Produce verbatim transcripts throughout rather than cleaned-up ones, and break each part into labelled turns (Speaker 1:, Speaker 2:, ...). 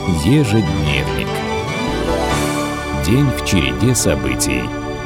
Speaker 1: Ежедневник. День в череде событий.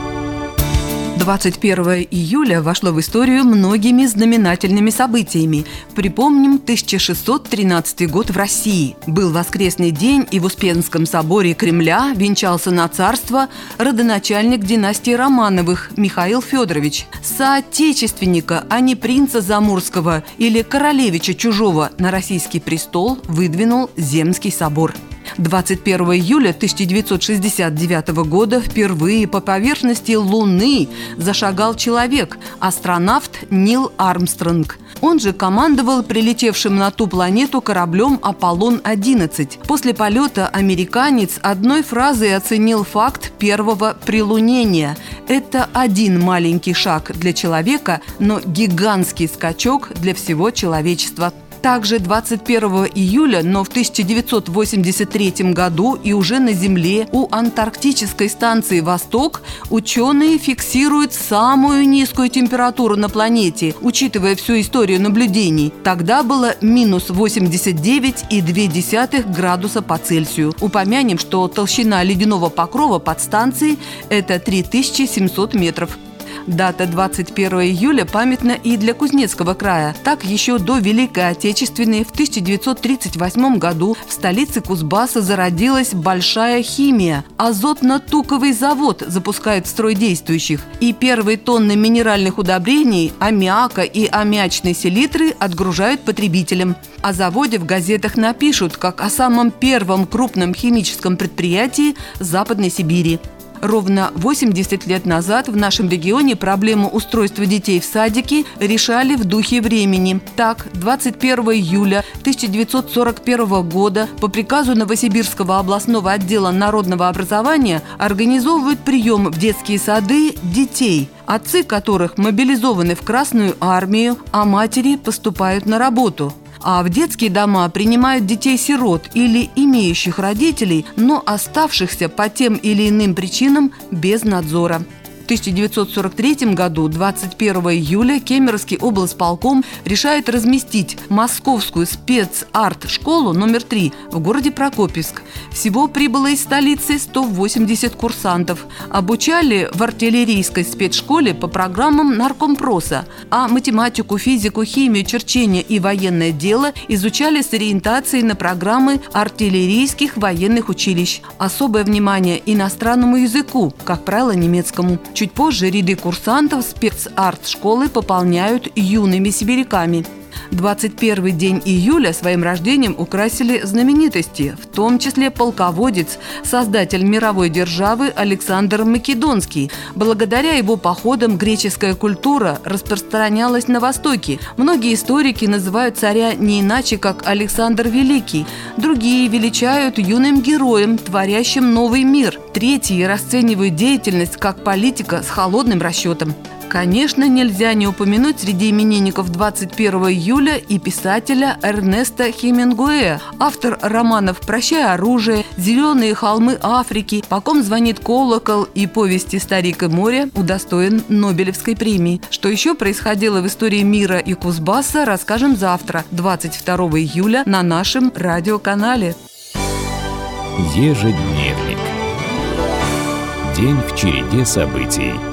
Speaker 2: двадцать первого июля вошло в историю многими знаменательными событиями. Припомним тысяча шестьсот тринадцатый год в России. Был воскресный день, и в Успенском соборе Кремля венчался на царство родоначальник династии Романовых Михаил Федорович. Соотечественника, а не принца Заморского или королевича чужого, на российский престол выдвинул Земский собор. двадцать первого июля тысяча девятьсот шестьдесят девятого года впервые по поверхности Луны зашагал человек – астронавт Нил Армстронг. Он же командовал прилетевшим на ту планету кораблем «Аполлон одиннадцать». После полета американец одной фразой оценил факт первого прилунения. Это один маленький шаг для человека, но гигантский скачок для всего человечества. Также двадцать первого июля, но в тысяча девятьсот восемьдесят третьем году и уже на Земле у антарктической станции «Восток» ученые фиксируют самую низкую температуру на планете, учитывая всю историю наблюдений. Тогда было минус восемьдесят девять и две десятых градуса по Цельсию. Упомянем, что толщина ледяного покрова под станцией – это три тысячи семьсот метров. Дата двадцать первого июля памятна и для Кузнецкого края. Так, еще до Великой Отечественной в тысяча девятьсот тридцать восьмом году в столице Кузбасса зародилась большая химия. Азотно-туковый завод запускают в строй действующих. И первые тонны минеральных удобрений, аммиака и аммиачной селитры отгружают потребителям. О заводе в газетах напишут, как о самом первом крупном химическом предприятии Западной Сибири. Ровно восемьдесят лет назад в нашем регионе проблему устройства детей в садике решали в духе времени. Так, двадцать первого июля тысяча девятьсот сорок первого года по приказу Новосибирского областного отдела народного образования организовывают прием в детские сады детей, отцы которых мобилизованы в Красную армию, а матери поступают на работу. А в детские дома принимают детей-сирот или имеющих родителей, но оставшихся по тем или иным причинам без надзора. В тысяча девятьсот сорок третьем году, двадцать первого июля, Кемеровский облсполком решает разместить московскую спецарт-школу номер три в городе Прокопьевск. Всего прибыло из столицы сто восемьдесят курсантов. Обучали в артиллерийской спецшколе по программам наркомпроса, а математику, физику, химию, черчение и военное дело изучали с ориентацией на программы артиллерийских военных училищ. Особое внимание иностранному языку, как правило, немецкому. Чуть позже ряды курсантов спецарт-школы пополняют юными сибиряками. двадцать первый день июля своим рождением украсили знаменитости, в том числе полководец, создатель мировой державы Александр Македонский. Благодаря его походам греческая культура распространялась на Востоке. Многие историки называют царя не иначе, как Александр Великий. Другие величают юным героем, творящим новый мир. Третьи расценивают деятельность как политика с холодным расчетом. Конечно, нельзя не упомянуть среди именинников двадцать первого июля и писателя Эрнеста Хемингуэя, автор романов «Прощай оружие», «Зеленые холмы Африки», «По ком звонит колокол» и повести «Старик и море», удостоен Нобелевской премии. Что еще происходило в истории мира и Кузбасса, расскажем завтра, двадцать второго июля, на нашем радиоканале.
Speaker 1: Ежедневник. День в череде событий.